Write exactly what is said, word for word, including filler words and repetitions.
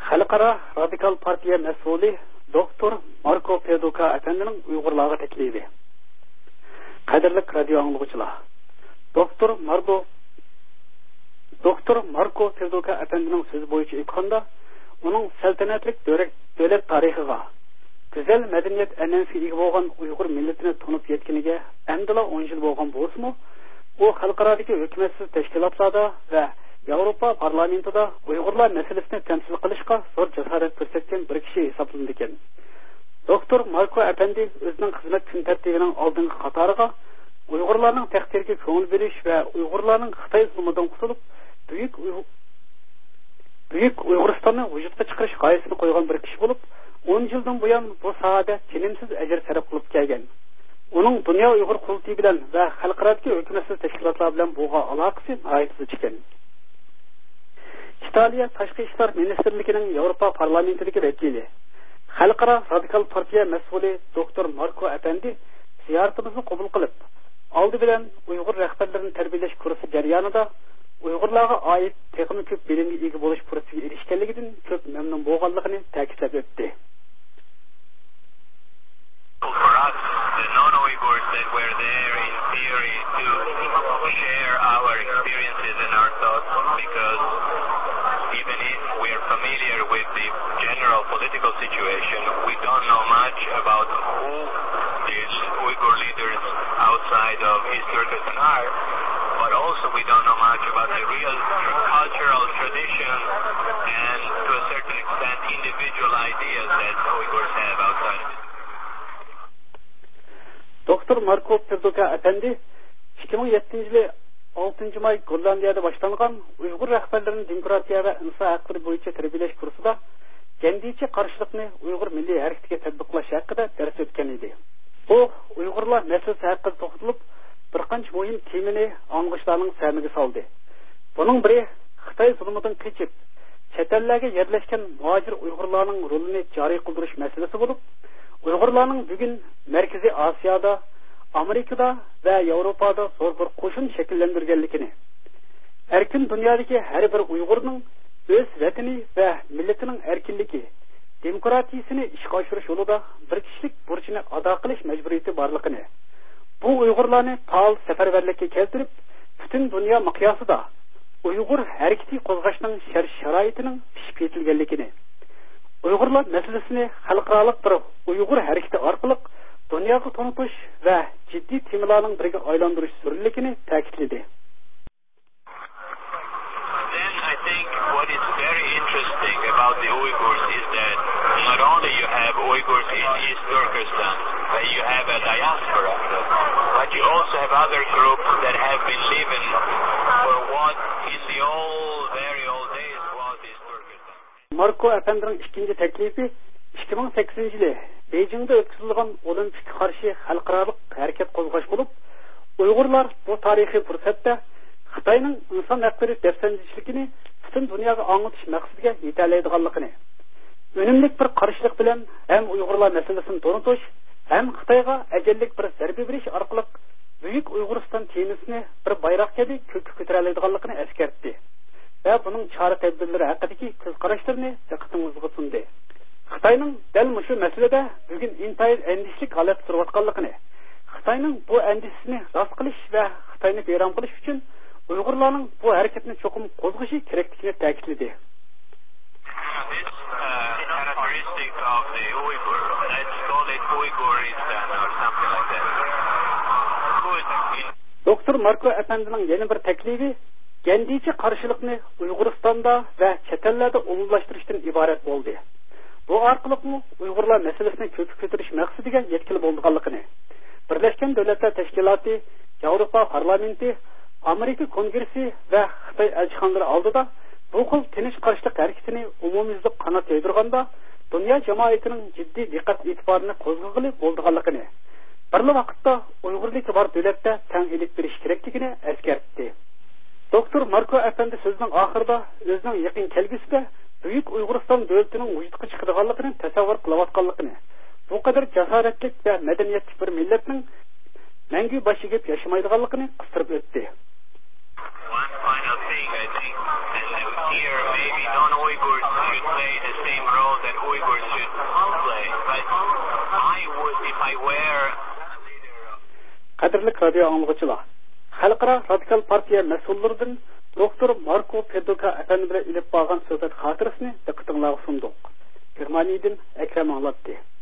Xalqaro Radikal Partiya mas'uli doktor Marko Pedoka efendining Uyg'urlarga taklifi. Qadrli radio anglag'uchilar. Doktor Marko Doktor Marko Pedoka efendining so'zi bo'yicha aytganda, uning saltanatlik davlat tarixiga, güzel madaniyat an'anasiga bo'lgan Uyg'ur millatini tunib yetkaniga amdila o'n yil bo'lgan bo'lsa-mu, u xalqarodagi hukumatsiz tashkilotlarda va Yevropa parlamentida Uyg'urlar masalasini temsil qilishga zo'r jasorat ko'rsatgan bir kishi hisoblanadi ekan. Doktor Marko Efendi o'zining xizmat kun tartibining oldingi qatoriga Uyg'urlarning taqdiriga ko'ngil berish va Uyg'urlarning Xitoy zulmidan qutulib, buyuk buyuk Uyg'uristonni vujudga chiqarish g'oyasini qo'ygan bir kishi bo'lib, o'n yildan buyon bu sohada tinimsiz ajr sarf qilib kelgan. Uning dunyo Uyg'ur qurultiyi bilan va xalqarodagi hukumatsiz tashkilotlar bilan bo'lgan aloqasi nihoyat ekan. İtaliya Tashqi ishlar ministrligining Yevropa parlamentidagi vakili, Xalqaro Radikal Partiya mas'uli doktor Marko Efendi ziyoratimizni qabul qilib, oldi bilan Uyg'ur rahbarlarini tarbiyalash kursi jarayonida Uyg'urlarga oid texnik ko'p bilimga ega bo'lish fursatiga erishganligidan ko'p mamnun bo'lganligini ta'kidlab o'tdi. For us, the non-Uyghurs that were there in theory to share our experiences and our thoughts, because even if we are familiar with the general political situation, we don't know much about who these Uyghur leaders outside of East Turkestan are, but also we don't know much about the real cultural traditions and, to a certain extent, individual ideas that Uyghurs have outside of it. Doktor Marko Pedoka Efendi ikki ming yettinchi yili oltinchi may Gollandiyada boshlangan Uyg'ur rahbarlarining demokratiya va inson haqlari bo'yicha tarbiyalash kursida kendicha qarshilikni Uyg'ur milliy harakatiga tatbiqlash haqida dars o'tgan edi. Bu Uyg'urlar masalasi haqida to'xtalib, bir qancha muhim temani ang'ishlarning samiga soldi. Buning biri Xitoy zulmidan qochib, chet ellarga yerlashgan muhojir Uyg'urlarning rolini joriy qildirish masalasi bo'lib, Uyg'urlarning bugun Markaziy Osiyoda, Amerikada va Yevropada zo'r bir qo'shin shakllantirganligini, erkin dunyodagi har bir Uyg'urning o'z vatani va millatining erkinligi, demokratiyasini ishga oshirish yo'lida bir kishilik burchini ado qilish majburiyati borligini, bu Uyg'urlarni faol safarbarlikka keltirib, butun dunyo miqyosida Uyg'ur harakati qo'zg'ashning shart-sharoitining pishib yetilganligini, Uyg'urlar masalasini xalqaro bir Uyg'ur harakati orqali dunyoga tanitish va jiddiy temalarning biriga aylantirish zarurligini ta'kidladi. Then I think what is very interesting about the Uyghurs is that not only you have Uyghurs in East Turkestan, but you have a diaspora, but you also have other groups that have been living for what in the old, very old days was East Turkestan. Marko Efendining ikkinchi taklifi ikki ming sakkizinchi yili Beijingda o'tkazilgan Olimpikga qarshi xalqaro harakat qo'zg'ash bo'lib, Uyg'urlar bu tarixiy fursatda Xitoyning inson haqlari dafsandichiligini butun dunyoga anglatish maqsadiga yetalaydiganligini, unumli bir qarshilik bilan ham Uyg'urlar masalasini to'nitish, ham Xitoyga ajallik bir zarba berish orqali buyuk Uyg'uriston temasini bir bayroq kabi ko'kka ko'tara oladiganligini eskartdi va buning chora tadbirlari haqidagi ko'z qarashlarini diqqatingizga sundi. Xitoyning dal mushu masalada bugun intayin andishlik holat surayotganligini, Xitoyning bu andishini rost qilish va Xitoyni bayram qilish uchun Uyg'urlarning bu harakatni cho'qim qo'zg'ishi kerakligini ta'kidladi. This uh, characteristic of the Uyghur, let's call it Uyghuristan or something like that. Doktor Marko Efendining yana bir taklifi kendicha qarshilikni Uyg'uristonda va chet ellarda umumlashtirishdan iborat bo'ldi. Bu orqali Uyg'urlar masalasini ko'kka ko'tarish maqsadiga yetkilib bo'lganligini, Birlashgan Davlatlar Tashkiloti, Yevropa parlamenti, Amerika kongressi va Xitoy elchixonalari oldida bu xil tinch qarshilik harakatini umumyuzlik qanot yaydirganda dunyo jamoatining jiddiy diqqat e'tiborini qo'zg'ag'ili bo'lganligini, bir vaqtda Uyg'urlik bor davlatda tang ilib berish kerakligini eskartdi. Doktor Marko Efendi so'zining oxirida o'zining yaqin kelgusida Buyuk Uyg'uriston davlatining vujudga chiqadiganligini tasavvur qilayotganligini, bu qadar jasoratli va madaniyatli bir millatning mangu boshiga yashamaydiganligini qistirib o'tdi. One final thing, I think, and here maybe non-Uyghurs should say the Qadrli radio anlıqçılar, Xalqaro Radikal Partiya mas'ullaridan doktor Marko Pedoka efendi bilan ilib borgan söhbət xatirəsini diqqətinizə sunduk. Germaniyadan Akram anlatdı.